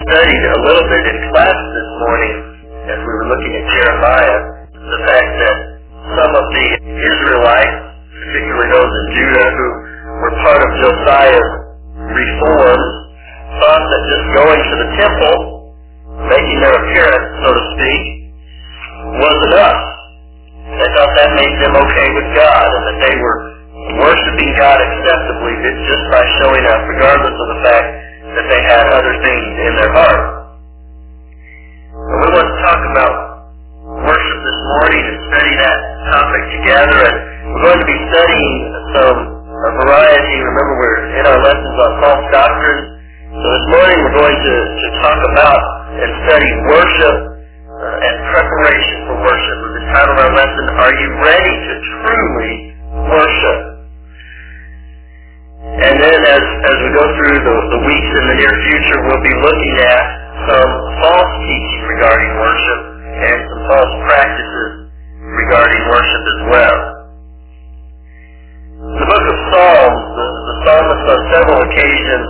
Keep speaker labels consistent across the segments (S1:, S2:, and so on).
S1: studied a little bit in class this morning as we were looking at Jeremiah, the fact that some of the Israelites, particularly those in Judah who were part of Josiah's reform, thought that just going to the temple, making their appearance, so to speak, was enough. They thought that made them okay with God and that they were worshiping God acceptably just by showing up, regardless of the fact that they had other things in their heart. And we want to talk about worship this morning and study that topic together. And we're going to be studying a variety. Remember, we're in our lessons on false doctrine. So this morning we're going to talk about and study worship and preparation for worship. We've entitled our lesson, Are You Ready to Truly Worship? And then as we go through the weeks in the near future, we'll be looking at some false teaching regarding worship and some false practices regarding worship as well. The book of Psalms, the psalmist on several occasions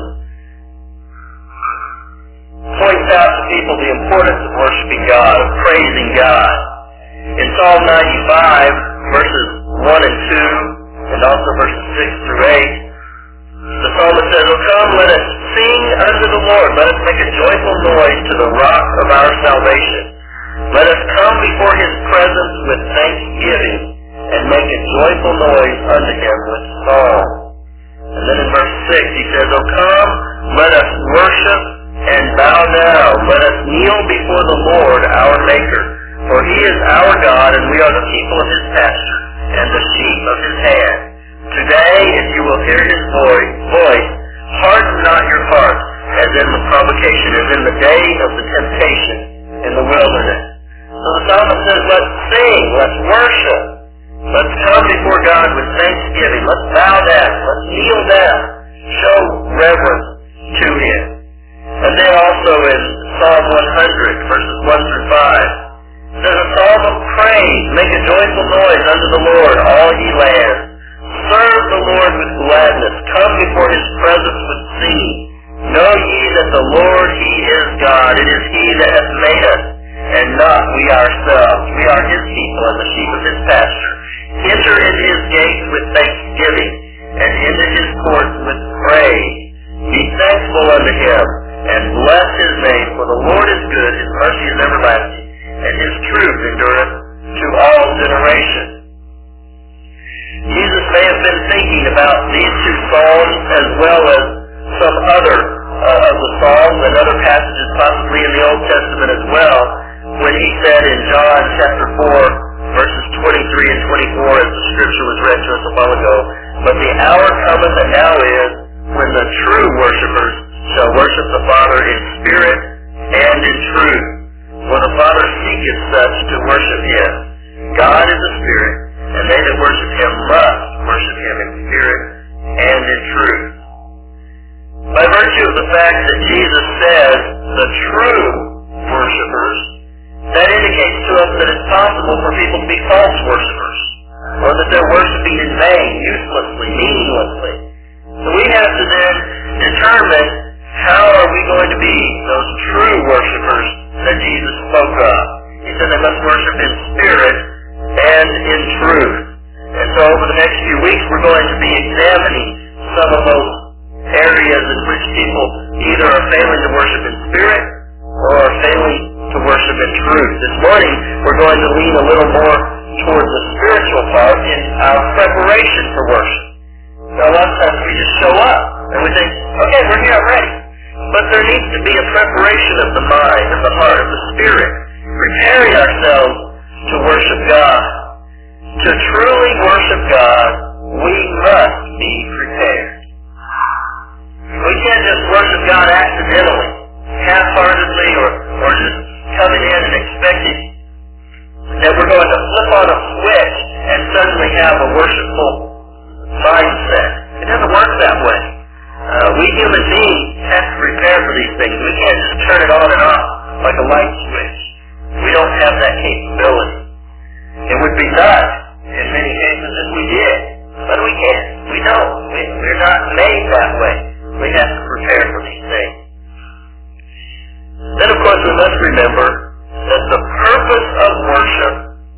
S1: points out to people the importance of worshiping God, of praising God. In Psalm 95, verses 1 and 2, and also verses 6 through 8, the psalmist says, "O come, let us sing unto the Lord. Let us make a joyful noise to the rock of our salvation. Let us come before his presence with thanksgiving, and make a joyful noise unto him with song." And then in verse 6 he says, "O come, let us worship and bow down. Let us kneel before the Lord our Maker. For he is our God, and we are the people of his pasture, and the sheep of his hand. Today, if you will hear his voice, harden not your heart, as in the provocation, as in the day of the temptation in the wilderness." So the psalmist says, let's sing, let's worship, let's come before God with thanksgiving, let's bow down, let's kneel down, show reverence to him. And then also in Psalm 100, verses 1 through 5, says, "A psalm of praise, make a joyful noise unto the Lord, all ye lands. Serve the Lord with gladness. Come before his presence with singing. Know ye that the Lord, he is God. It is he that hath made us, and not we ourselves. We are his people and the sheep of his pasture. Enter into his gates with thanksgiving, and into his courts with praise. Be thankful unto him, and bless his name. For the Lord is good, his mercy is everlasting, and his truth endureth to all generations." Jesus may have been thinking about these two psalms as well as some other of the psalms and other passages possibly in the Old Testament as well, when he said in John chapter 4, verses 23 and 24, as the scripture was read to us a while ago, "But the hour cometh, and now is, when the true worshipers shall worship the Father in spirit and in truth. For the Father seeketh such to worship him. God is a spirit, and they that worship him must worship him in spirit and in truth." By virtue of the fact that Jesus says the true worshipers, that indicates to us that it's possible for people to be false worshipers, or that they're worshiping in vain, uselessly, meaninglessly. So we have to then determine how are we going to be those true worshipers that Jesus spoke of. He said they must worship in spirit and in truth. And so over the next few weeks we're going to be examining some of those areas in which people either are failing to worship in spirit or are failing to worship in truth. This morning we're going to lean a little more towards the spiritual part in our preparation for worship. Now a lot of times we just show up and we think, okay, we're here, I'm ready. But there needs to be a preparation of the mind, of the heart, of the spirit, preparing ourselves to worship God. To truly worship God, we must be prepared. We can't just worship God accidentally, half-heartedly, or just coming in and expecting that we're going to flip on a switch and suddenly have a worshipful mindset. It doesn't work that way. We human beings have to prepare for these things. We can't just turn it on and off like a light switch. We don't have that capability. It would be nice in many cases if we did, but we can't. We don't. We're not made that way. We have to prepare for these things. because we must remember that the purpose of worship,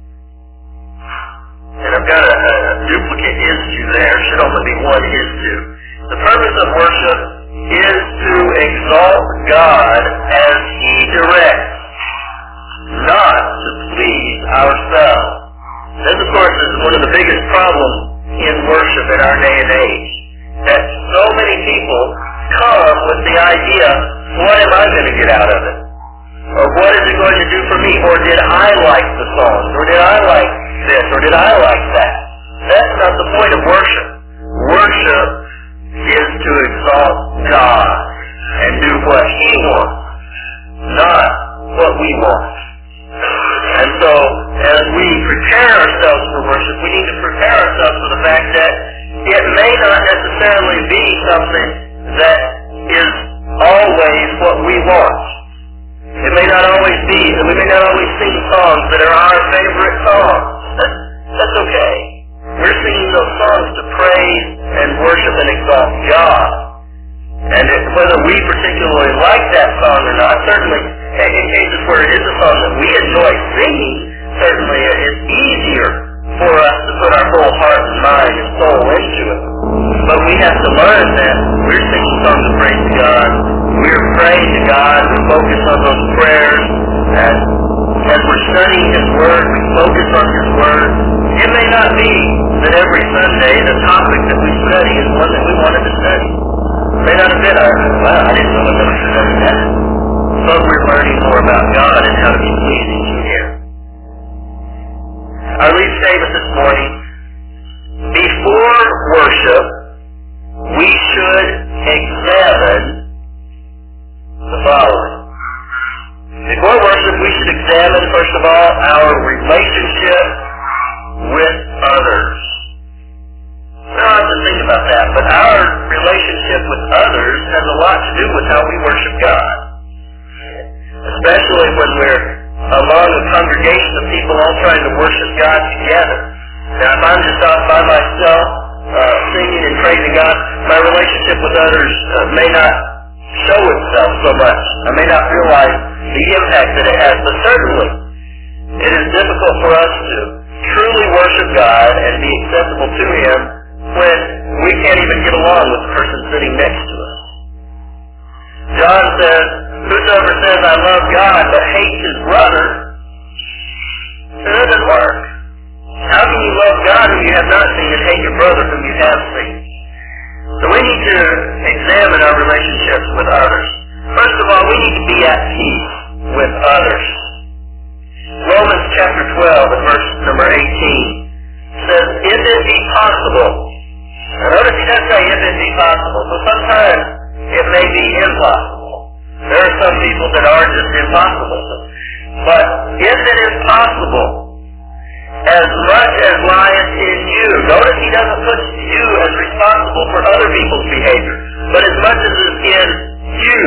S1: and I've got a duplicate is to there, should only be one is to. The purpose of worship is to exalt God as He directs, not to please ourselves. This, of course, is one of the biggest problems in worship in our day and age, that so many people come with the idea, what am I going to get out of it? Or what is it going to do for me? Or did I like the songs? Or did I like this? Or did I like that? That's not the point of worship. Worship is to exalt God and do what He wants, not what we want. And so, as we prepare ourselves for worship, we need to prepare ourselves for the fact that it may not necessarily be something that is always what we want. It may not always be, and we may not always sing songs that are our favorite songs. That's okay. We're singing those songs to praise and worship and exalt God. And whether we particularly like that song or not, certainly in cases where it is a song that we enjoy singing, certainly it's easier for us to put our whole heart and mind and soul into it. But we have to learn that we're singing songs of praise to God, we're praying to God, we focus on those prayers, and as we're studying His Word, we focus on His Word. It may not be that every Sunday the topic that we study is one that we wanted to study. It may not have been, wow, I didn't know I was going to study that. But we're learning more about God and how to be pleasing to Him. Our lead statement this morning, before worship, we should examine the following. Before worship, we should examine, first of all, our relationship with others. We don't have to think about that, but our relationship with others has a lot to do with how we worship God. Especially when we're among a congregation of people all trying to worship God together. Now, if I'm just off by myself, singing and praising God, my relationship with others may not show itself so much. I may not realize the impact that it has, but certainly it is difficult for us to truly worship God and be acceptable to Him when we can't even get along with the person sitting next to us. John says, whosoever says, I love God, but hates his brother, it doesn't work. How can you love God whom you have not seen and hate your brother whom you have seen? So we need to examine our relationships with others. First of all, we need to be at peace with others. Romans chapter 12 and verse number 18 says, if it be possible. Now notice he doesn't say if it be possible. So sometimes it may be impossible. There are some people that are just impossible. But if it is possible, as much as lieth in you, notice he doesn't put you as responsible for other people's behavior, but as much as is in you,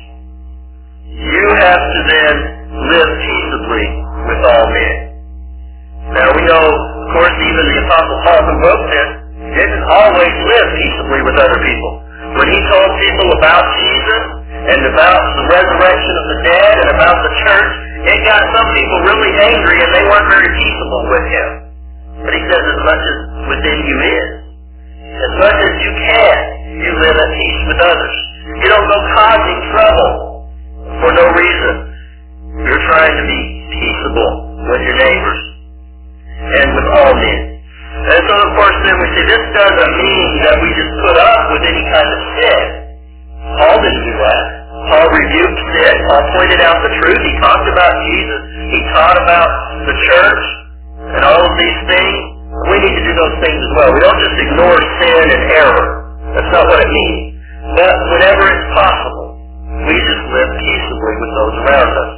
S1: you have to then live peaceably with all men. Now we know, of course, even the Apostle Paul who wrote this didn't always live peaceably with other people. When he told people about Jesus and about the resurrection of the dead and about the church, it got some people really angry and they weren't very peaceable with him. But he says as much as within you is, as much as you can, you live at peace with others. You don't go causing trouble for no reason. You're trying to be peaceable with your neighbors and with all men. And so, of course, then we say this doesn't mean that we just put up with any kind of sin. Paul didn't do that. Paul rebuked sin. Paul pointed out the truth. He talked about Jesus. He taught about the church and all of these things. We need to do those things as well. We don't just ignore sin and error. That's not what it means. But whenever it's possible, we just live peaceably with those around us.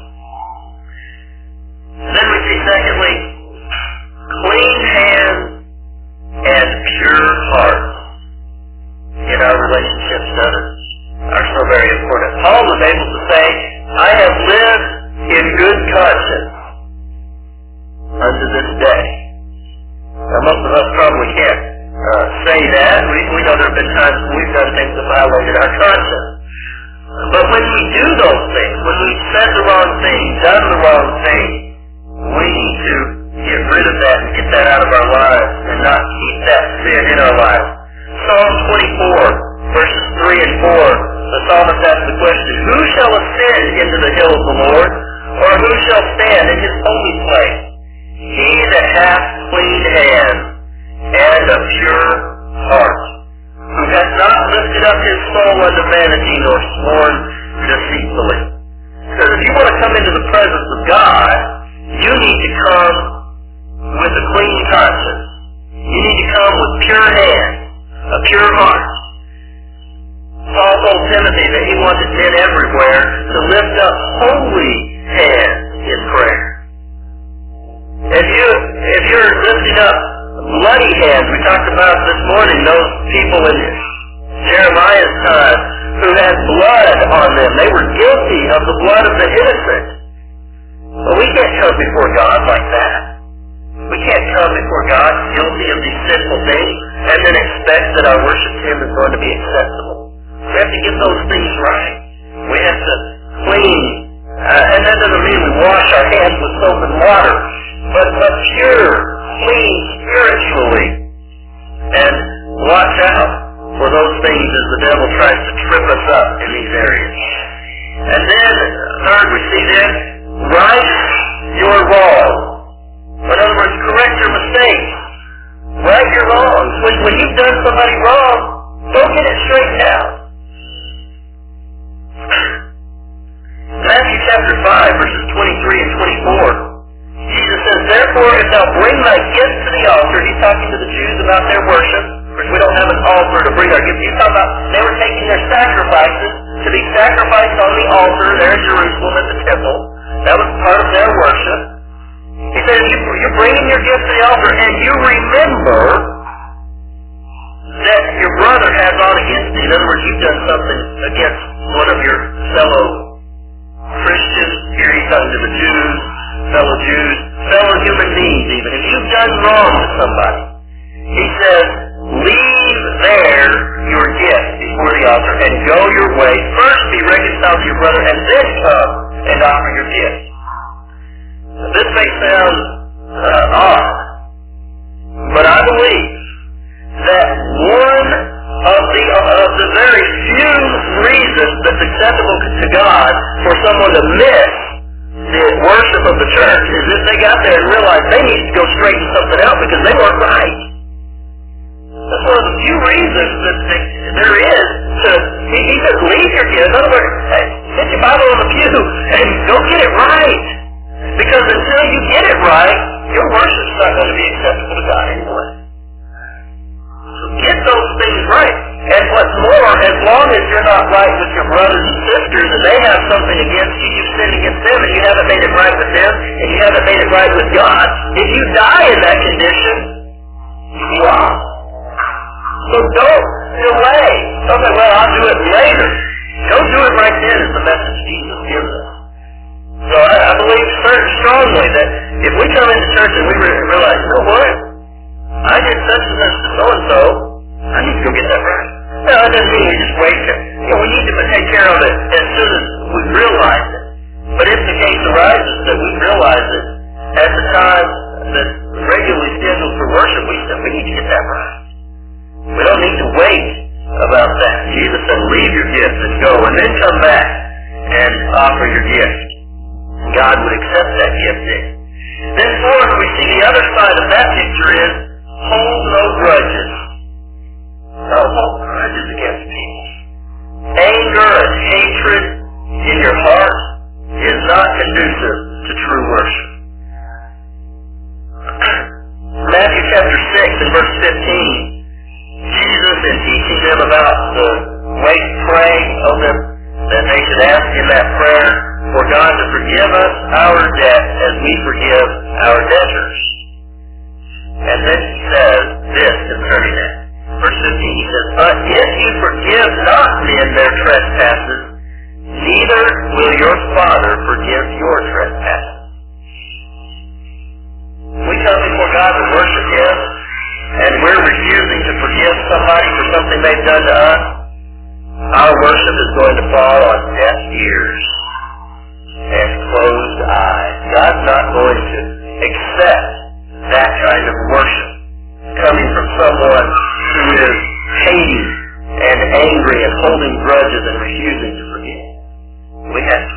S1: Then we see, secondly, clean hands and pure hearts in our relationships to others are so very important. Paul was able to say, I have lived in good conscience unto this day. Now most of us probably can't say that. We know there have been times when we've done things that violated our conscience. But when we do those things, when we said the wrong ascend into the hill of the Lord? Or who shall stand in his holy place? He that hath clean hands and a pure heart, who hath not lifted up his soul unto vanity, nor sworn deceitfully. Because if you want to come into the presence of God, you need to come with a clean conscience. You need to come with pure hands, a pure heart. Paul told Timothy that he wanted men everywhere to lift up holy hands in prayer. If you're lifting up bloody hands, we talked about this morning, those people in Jeremiah's time who had blood on them. They were guilty of the blood of the innocent. But we can't come before God like that. We can't come before God guilty of these sinful things and then expect that our worship to Him is going to be acceptable. We have to get those things right. We have to clean. And that doesn't mean we wash our hands with soap and water, but pure, clean spiritually. And watch out for those things as the devil tries to trip us up in these areas. And then, third, we see then, right your wrongs. In other words, correct your mistakes. Right your wrongs. When you've done somebody wrong, go get it straightened out. Matthew chapter 5, verses 23 and 24. Jesus says, therefore, if thou bring thy gift to the altar, he's talking to the Jews about their worship. Of course, we don't have an altar to bring our gift. He's talking about they were taking their sacrifices to be sacrificed on the altar there in Jerusalem at the temple. That was part of their worship. He said, you're bringing your gift to the altar, and you remember that your brother has on against you. In other words, you've done something against one of your fellow Christians. Here he's talking to the Jews, fellow human beings even. If you've done wrong to somebody, he says, leave there your gift before the altar and go your way. First be reconciled to your brother and then come and offer your gift. This may sound odd, but I believe that one of the very few reasons that's acceptable to God for someone to miss the worship of the church is if they got there and realized they need to go straighten something out because they weren't right. That's one of the few reasons that there is to, he says, leave your gift. In other words, hey, sit your Bible on the pew and go get it right. Because until you get it right, your worship's not going to be acceptable to God anyway. So get those things right. And what's more, as long as you're not right with your brothers and sisters and they have something against you, you've sinned against them and you haven't made it right with them and you haven't made it right with God, if you die in that condition, you lost. So don't delay. Don't say, well, I'll do it later. Don't do it right then is the message Jesus gives us. So I believe strongly that if we come into church and we realize, you know what? I did such and such to so-and-so. I need to go get that right. No, that doesn't mean we just wait. We need to take care of it as soon as we realize it. But if the case arises that we realize it at the time that's regularly scheduled for worship, we need to get that right. We don't need to wait about that. Jesus said, leave your gift and go, and then come back and offer your gift. God would accept that gift then. Then fourth, we see the other side of that picture is, hold no grudges. Don't hold grudges against people. Anger and hatred in your heart is not conducive to true worship. Matthew chapter 6 and verse 15. Jesus, in teaching them about the way to pray, told them that they should ask in that prayer for God to forgive us our debt as we forgive our debtors. And then he says this concerning that. Verse 15, he says, but if you forgive not men their trespasses, neither will your Father forgive your trespasses. We come before God to worship Him, and we're refusing to forgive somebody for something they've done to us, our worship is going to fall on deaf ears and closed eyes. God's not going to accept that kind of worship coming from someone who is hating and angry and holding grudges and refusing to forgive. We have to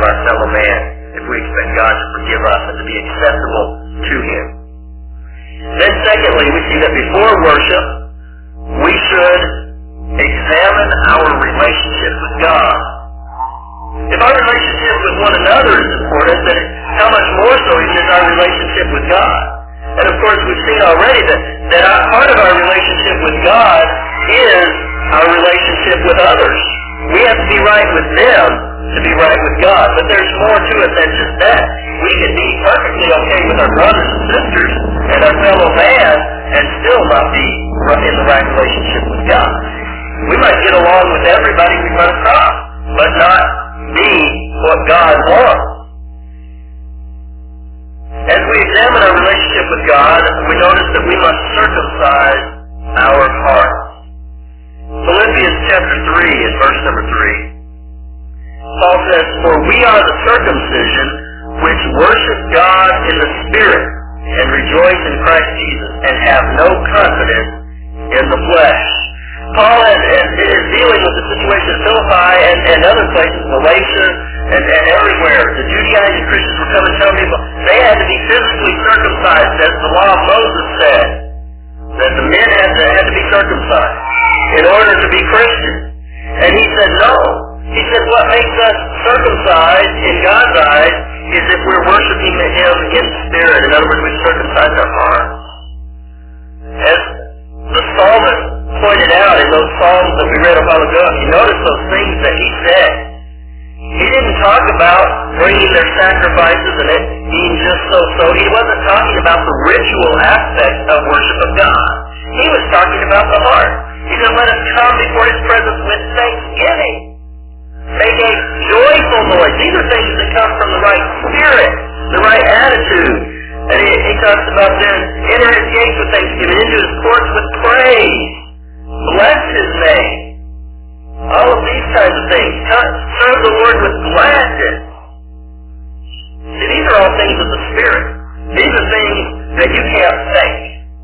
S1: our fellow man, if we expect God to forgive us and to be acceptable to Him. Then secondly, we see that before worship, we should examine our relationship with God. If our relationship with one another is important, then how much more so is our relationship with God? And of course, we've seen already that part of our relationship with God is our relationship with others. We have to be right with them to be right with God. But there's more to it than just that. We can be perfectly okay with our brothers and sisters and our fellow man and still not be in the right relationship with God. We might get along with everybody we run across, but not be what God wants. As we examine our relationship with God, we notice that we must circumcise our hearts. Philippians chapter 3 and verse number 3. Paul says, "For we are the circumcision which worship God in the Spirit and rejoice in Christ Jesus and have no confidence in the flesh." Paul is dealing with the situation at Philippi and other places, Galatia and everywhere. The Judaizing Christians were coming telling people they had to be physically circumcised, as the law of Moses said, that the men had to be circumcised in order to be Christians. And he said, no. He said, what makes us circumcised in God's eyes is if we're worshiping Him in spirit. In other words, we circumcise our hearts. As the psalmist pointed out in those psalms that we read a while ago, if you notice those things that he said, he didn't talk about bringing their sacrifices and it being just so. He wasn't talking about the ritual aspect of worship of God. He was talking about the heart. He said, let us come before His presence with thanksgiving. Make a joyful noise. These are things that come from the right spirit, the right attitude. And he talks about then, enter His gates with thanksgiving, into His courts with praise. Bless His name. All of these kinds of things. Serve the Lord with gladness. See, these are all things of the Spirit. These are things that you can't fake.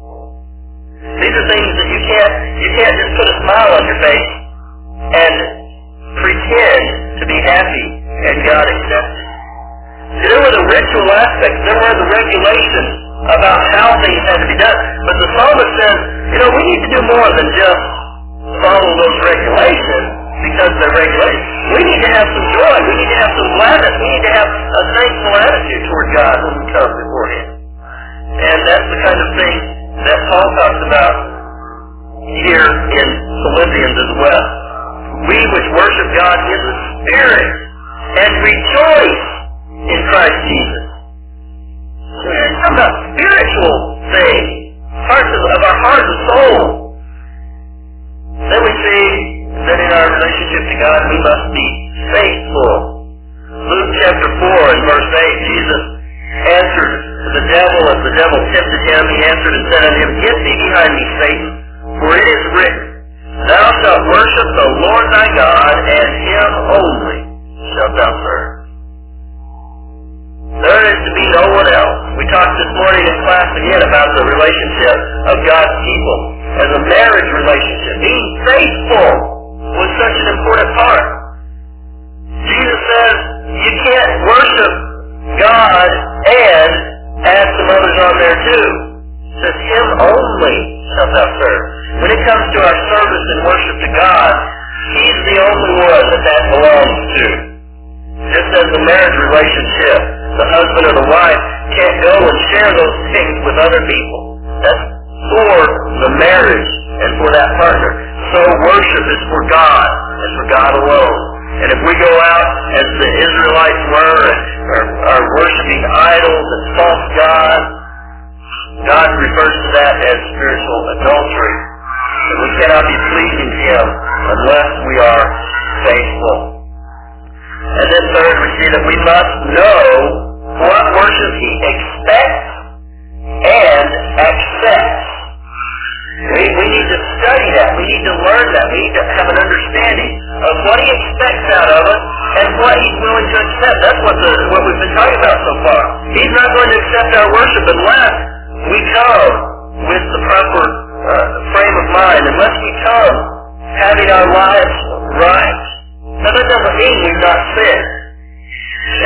S1: These are things that you can't just put a smile on your face and pretend to be happy and God accepts it. See, there were the ritual aspects, there were the regulations about how things had to be done. But the psalmist says, we need to do more than just follow those regulations because they're regulations. We need to have some joy. We need to have some gladness. We need to have a thankful attitude toward God when we come before Him. And that's the kind of thing that Paul talks about here in Philippians as well. We which worship God in the Spirit and rejoice in Christ Jesus. So we're talking about spiritual things, parts of our heart and soul. Then we see that in our relationship to God we must be faithful. Luke chapter 4 and verse 8, Jesus answered the devil as the devil tempted Him. He answered and said unto him, Get thee behind me, Satan, for it is written, Thou shalt worship the Lord thy God, and Him only shalt thou serve. There is to be no one else. We talked this morning in class again about the relationship of God's people as a marriage relationship. Being faithful was such an important part. Jesus says you can't worship God and add some others on there too. It says Him only shalt thou serve. When it comes to our service and worship to God, He's the only one that belongs to. Just as the marriage relationship, the husband or the wife can't go and share those things with other people. That's for the marriage and for that partner. So worship is for God and for God alone. And if we go out as the Israelites were and are worshiping idols and false gods, God refers to that as spiritual adultery. And we cannot be pleasing to Him unless we are faithful. And then third, we see that we must know what worship He expects and accepts. We need to study that. We need to learn that. We need to have an understanding of what He expects out of us and what He's willing to accept. That's what we've been talking about so far. He's not going to accept our worship unless we come with the proper frame of mind, unless we come having our lives right. Now that doesn't mean we've not sinned.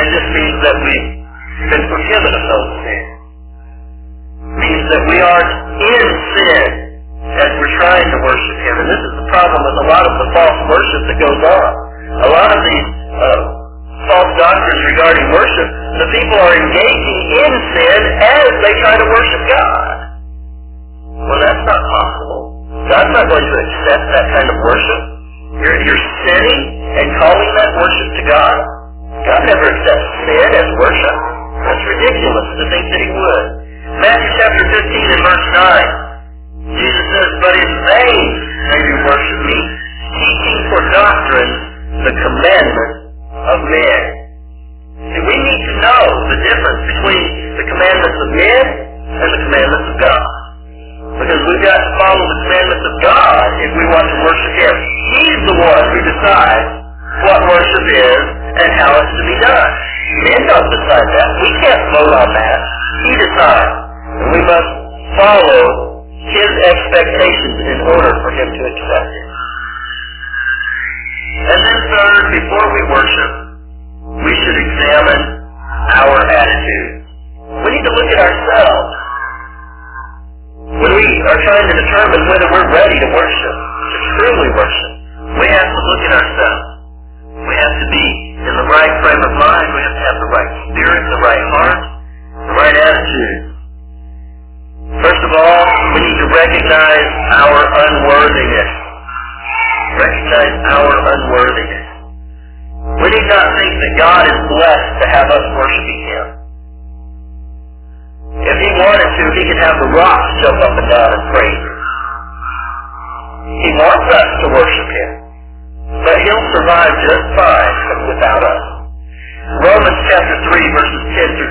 S1: that we've been forgiven of those sins. Means that we aren't in sin as we're trying to worship Him. And this is the problem with a lot of the false worship that goes on. A lot of these false doctrines regarding worship, the people are engaging in sin as they try to worship God. Well, that's not possible. God's not going to accept that kind of worship. You're sinning and calling that worship to God. God never accepts sin as worship. That's ridiculous to think that He would. Matthew chapter 15 and verse 9. Jesus says, "But in vain may you worship me, teaching for doctrine the commandment of men." See, we need to know the difference between the commandments of men and the commandments of God. Because we've got to follow the commandments of God if we want to worship Him. He's the one who decides what worship is and how it's to be done. Men don't decide that. We can't vote on that. He decides. And we must follow His expectations in order for Him to accept it. And then third, before we worship, we should examine our attitude. We need to look at ourselves. When we are trying to determine whether we're ready to worship, to truly worship, we have to look at ourselves. We have to be in the right frame of mind. We have to have the right spirit, the right heart, the right attitude. First of all, we need to recognize our unworthiness. Recognize our unworthiness. We need not think that God is blessed to have us worshiping Him. If He wanted to, He could have the rocks jump up and down and praise Him. He wants us to worship Him, but He'll survive just fine without us. Romans chapter 3, verses 10 through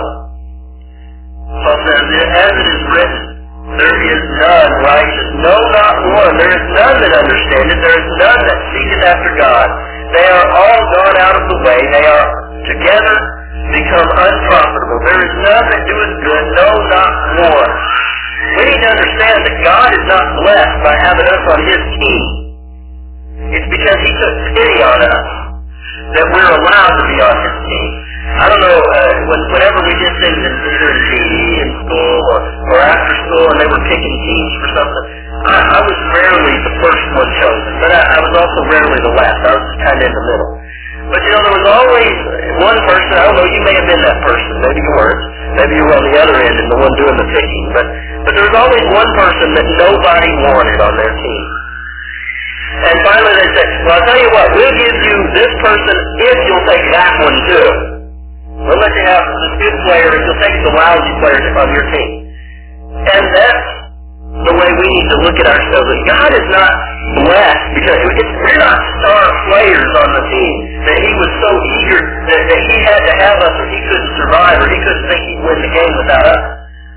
S1: 12. Paul says, "As it is written, there is none righteous, no, not one. There is none that understandeth. There is none that seeketh after God. They are all gone out of the way. They are together become unprofitable. There is none that doeth good, no, not one." We need to understand that God is not blessed by having us on His team. It's because He took pity on us that we're allowed to be on His team. I don't know, whenever we did things either in PE in school or after school and they were picking teams for something, I was rarely the first one chosen, but I was also rarely the last. I was just kind of in the middle. But you know, there was always one person, I don't know, you may have been that person, maybe you weren't, maybe you were on the other end and the one doing the picking, but there was always one person that nobody wanted on their team. And finally they said, "Well, I'll tell you what, we'll give you this person if you'll take that one too. We'll let you have the good player if you'll take the lousy players on your team." And that's the way we need to look at ourselves. That God is not blessed because we're not star players on the team. That He was so eager that He had to have us or He couldn't survive or He couldn't think He'd win the game without us.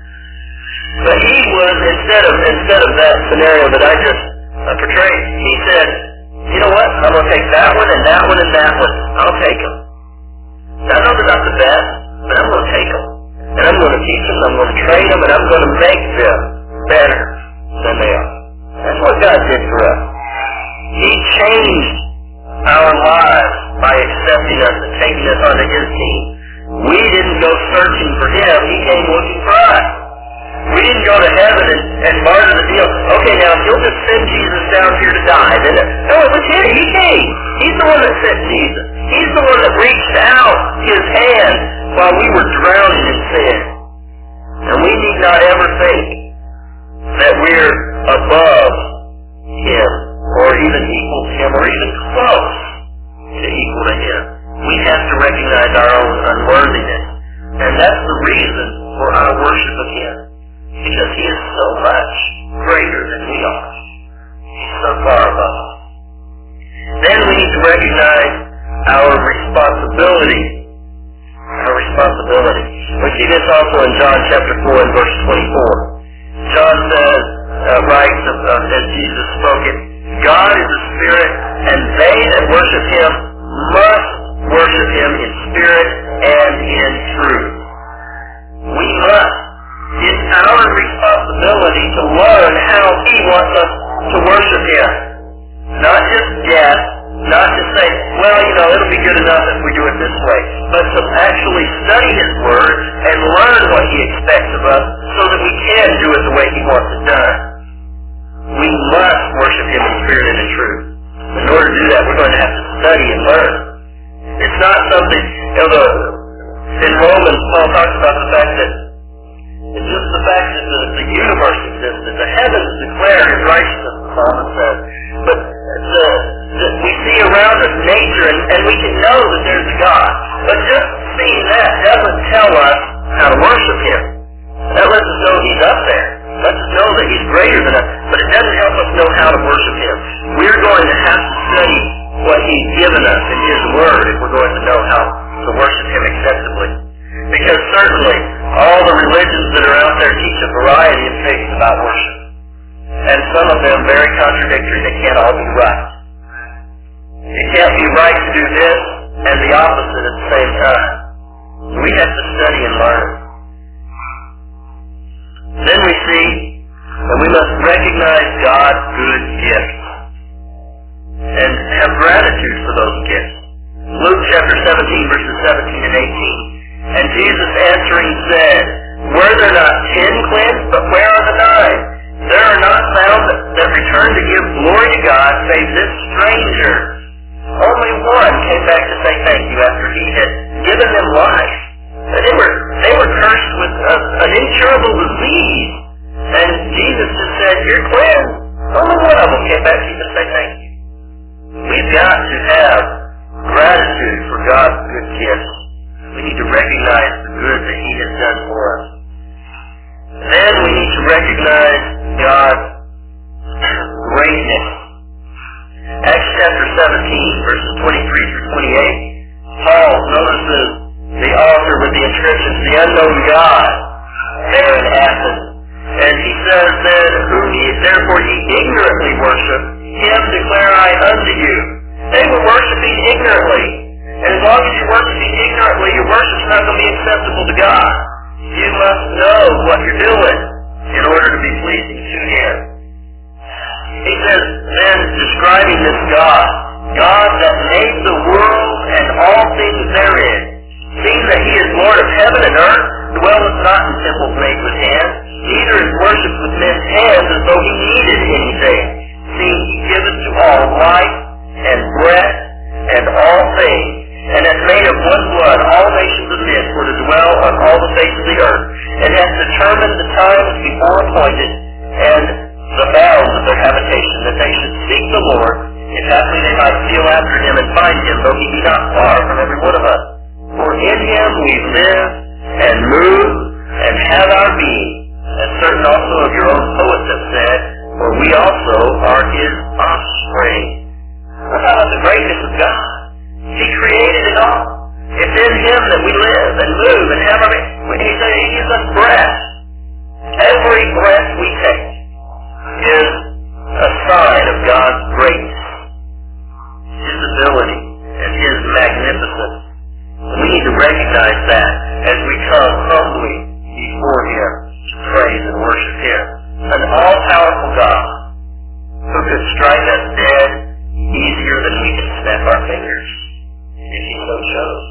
S1: But He was, instead of that scenario that I just portrayed, He said, "You know what? I'm going to take that one and that one and that one. I'll take them. I know they're not the best, but I'm going to take them. And I'm going to teach them, I'm going to train them, and I'm going to make them better than they are." That's what God did for us. He changed our lives by accepting us and taking us onto His team. We didn't go searching for Him. He came looking for us. We didn't go to heaven and barter the deal. Okay, now if you'll just send Jesus down here to die, then no, it was Him. He came. He's the one that sent Jesus. He's the one that reached out His hand while we were drowning in sin. And we need not ever think that we're above Him or even equal to Him or even close to equal to Him. We have to recognize our own unworthiness. And that's the reason for our worship of Him. Because He is so much greater than we are. He's so far above us. Then we need to recognize our responsibility. Our responsibility. We see this also in John chapter 4 and verse 24. John says, writes as Jesus spoke it, "God is a spirit, and they that worship Him must worship Him in spirit and in truth." We must. It's our responsibility to learn how He wants us to worship Him. Not just guess, not just say, "Well, you know, it'll be good enough if we do it this way," but to actually study His Word and learn what He expects of us so that we can do it the way He wants it done. We must worship Him in spirit and in truth. In order to do that, we're going to have to study and learn. It's not something, in Romans, Paul talks about the fact that it's just the fact that the universe exists, that the heavens declare His righteousness, the psalmist says. But we see around us nature, and we can know that there's a God. But just seeing that doesn't tell us how to worship Him. That lets us know He's up there. Lets us know that He's greater than us. But it doesn't help us know how to worship Him. We're going to have to study what He's given us in His Word if we're going to know how to worship Him acceptably. Because certainly, all the religions that are out there teach a variety of things about worship. And some of them very contradictory. They can't all be right. It can't be right to do this and the opposite at the same time. We have to study and learn. Then we see that we must recognize God's good gifts and have gratitude for those gifts. Luke chapter 17, verses 17 and 18. And Jesus answering said, Were there not 10 cleansed, but where are the 9? There are not found that return to give glory to God, save this stranger. Only one came back to say thank you after he had given them life. They were cursed with an incurable disease. And Jesus just said, You're cleansed. Only one of them came back to you to say thank you. We've got to have gratitude for God's good gifts. We need to recognize the good that He has done for us. Then we need to recognize God's greatness. Acts chapter 17, verses 23 through 28. Paul notices the altar with the inscription, The Unknown God, there in Athens. And he says then, Therefore ye ignorantly worship, Him declare I unto you. They were worshiping ignorantly. And as long as you're worshiping ignorantly, your worship's not going to be acceptable to God. You must know what you're doing in order to be pleasing to Him. He says, then, describing this God that made the world and all things therein, seeing that He is Lord of heaven and earth, dwelleth not in temples made with hands, neither is worshipped with men's hands as though He needed anything, seeing He giveth to all life and breath and all things, and hath made of one blood all nations of men for to dwell on all the face of the earth, and hath determined the times before appointed, and the bounds of their habitation, that they should seek the Lord, if haply they might feel after Him and find Him, though He be not far from every one of us. For in Him we live, and move, and have our being, as certain also of your own poets have said, for we also are His offspring. What about the greatness of God? He created it all. It's in Him that we live and move and have our being. He said He gives us breath. Every breath we take is a sign of God's greatness, His ability, and His magnificence. We need to recognize that as we come humbly before Him to praise and worship Him. An all-powerful God who could strike us dead easier than we can snap our fingers if He so chose.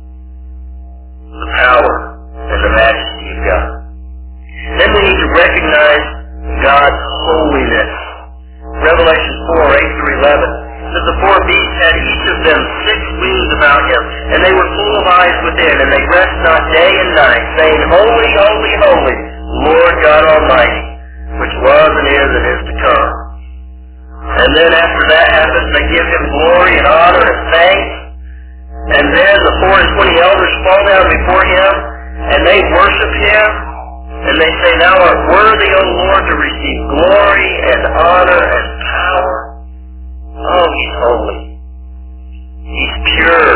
S1: The power and the majesty of God. Then we need to recognize God's holiness. Revelation 4, 8 through 11 says the 4 beasts had each of them 6 wings about Him, and they were full of eyes within, and they rest not day and night, saying, Holy, holy, holy, Lord God Almighty, which was and is to come. And then after that happens, they give Him glory and honor and thanks. And then the 4 and 20 elders fall down before Him, and they worship Him. And they say, Thou art worthy, O Lord, to receive glory and honor and power. Oh, He's holy. He's pure.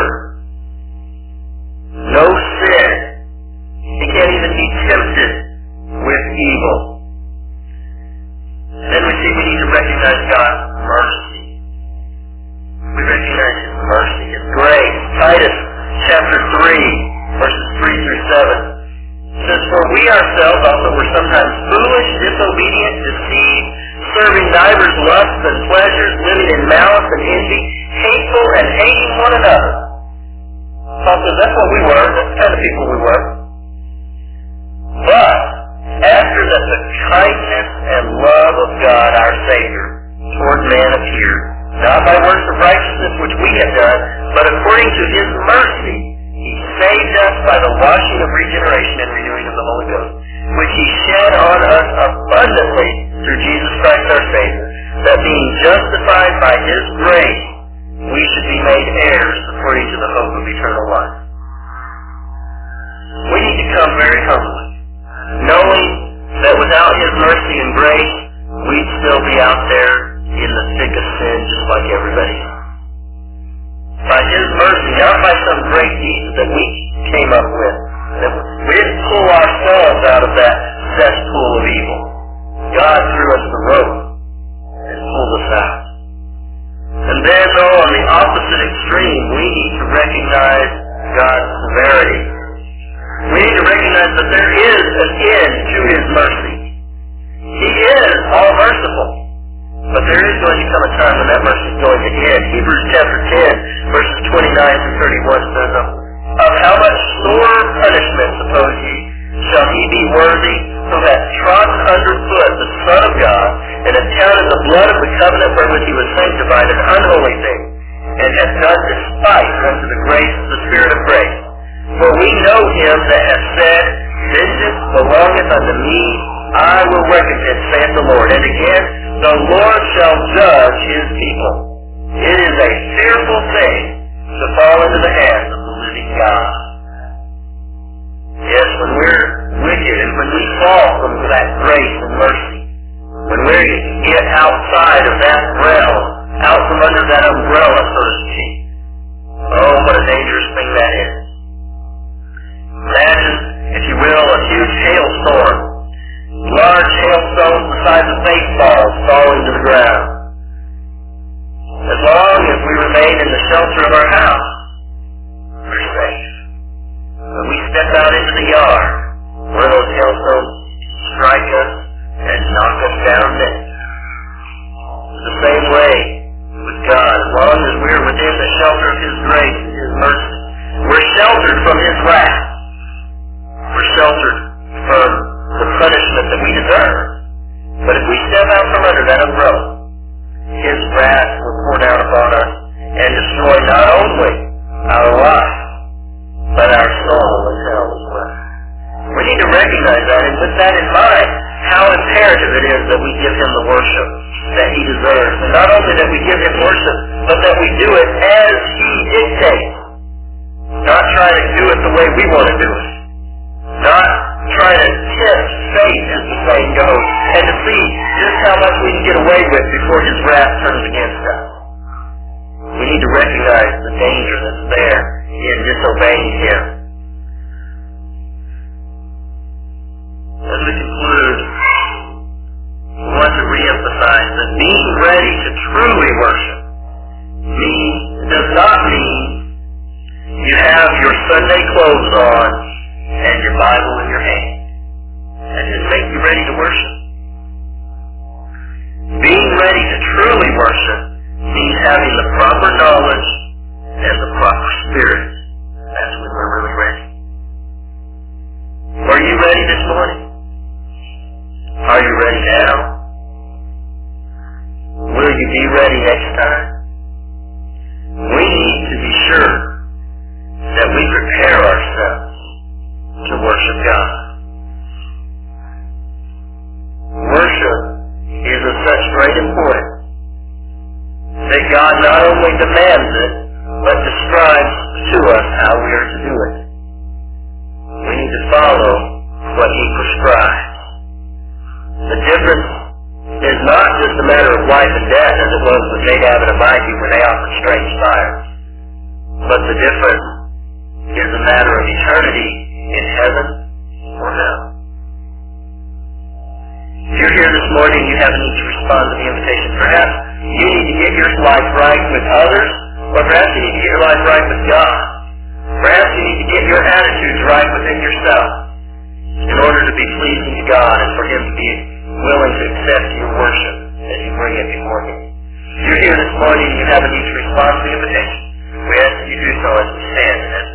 S1: No sin. He can't even be tempted with evil. Then we see we need to recognize God's mercy. We recognize His mercy, His grace. Titus chapter 3, verses 3 through 7. Says, For we ourselves also were sometimes foolish, disobedient, deceived, serving divers lusts and pleasures, living in malice and envy, hateful and hating one another. Paul says that's what we were. That's the kind of people we were. But after that the kindness and love of God, our Savior, toward man appeared, not by works of righteousness which we have done, but according to His mercy, He saved us by the washing of regeneration and renewing of the Holy Ghost, which He shed on us abundantly through Jesus Christ our Savior, that being justified by His grace, we should be made heirs according to the hope of eternal life. We need to come very humbly, knowing that without His mercy and grace, we'd still be out there in the thick of sin just like everybody else. By His mercy, not by some great deeds that we came up with. We didn't pull ourselves out of that cesspool of evil. God threw us the rope and pulled us out. And then, though, on the opposite extreme, we need to recognize God's severity. We need to recognize that there is an end to His mercy. He is all merciful. But there is going to come a time when that mercy is going to end. Hebrews chapter 10, verses 29 through 31 says, of how much sore punishment, suppose ye, shall he be worthy who hath trodden under foot the Son of God, and hath counted the blood of the covenant wherewith he was sanctified an unholy thing, and hath done despite unto the grace of the Spirit of grace. For we know him that hath said, vengeance belongeth unto me, I will recompense, saith the Lord. And again, the Lord shall judge His people. It is a fearful thing to fall into the hands of the living God. Yes, when we're wicked and when we fall from that grace and mercy, when we get outside of that realm, out from under that umbrella, so to speak, oh, what a dangerous thing that is. Imagine, if you will, a huge hailstorm. Large hailstones the size of baseballs falling to the ground. As long as we remain in the shelter of our house, we're safe. When we step out into the yard, one of those hailstones strike us and knock us down dead. It's the same way with God. As long as we're within the shelter of His grace and His mercy, we're sheltered from His wrath. We're sheltered from the punishment that we deserve. But if we step out from under that umbrella, His wrath will pour down upon us and destroy not only our life, but our soul in hell as well. We need to recognize that, and with that in mind, how imperative it is that we give Him the worship that He deserves. And not only that we give Him worship, but that we do it as He dictates. Not try to do it the way we want to do it. Not try to tempt fate, as the saying goes, and to see just how much we can get away with before His wrath turns against us. We need to recognize the danger that's there in disobeying Him. As we conclude, we want to reemphasize that being ready to truly worship does not mean you have your Sunday clothes on and your Bible in your hand. That just make you ready to worship. Being ready to truly worship means having the proper knowledge and the proper spirit. That's when we're really ready. Are you ready this morning? Are you ready now? Will you be ready next time? We need to be sure that we prepare ourselves to worship God. Worship is of such great importance that God not only demands it, but describes to us how we are to do it. We need to follow what He prescribes. The difference is not just a matter of life and death as it was with Nadab and Abihu when they offered strange fires, but the difference is a matter of eternity in heaven or hell. If you're here this morning, you have a need to respond to the invitation. Perhaps you need to get your life right with others, or perhaps you need to get your life right with God. Perhaps you need to get your attitudes right within yourself in order to be pleasing to God and for Him to be willing to accept your worship as you bring it before Him. If you're here this morning and you have a need to respond to the invitation, we ask that you do so as we stand and as